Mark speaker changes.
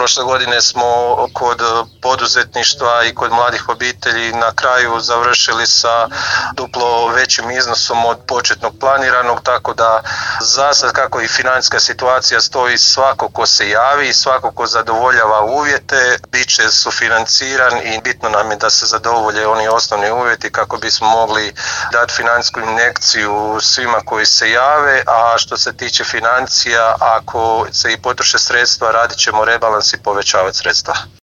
Speaker 1: Prošle godine smo kod poduzetništva i kod mladih obitelji na kraju završili sa duplo većim iznosom od početnog planiranog, tako da za sad kako i financijska situacija stoji, svako ko se javi, svako ko zadovoljava uvjete, bit će sufinanciran i bitno nam je da se zadovolje oni osnovni uvjeti kako bismo mogli dati financijsku injekciju svima koji se jave, a što se tiče financija, ako se i potroše sredstva, radit ćemo rebalans i povećavati sredstva.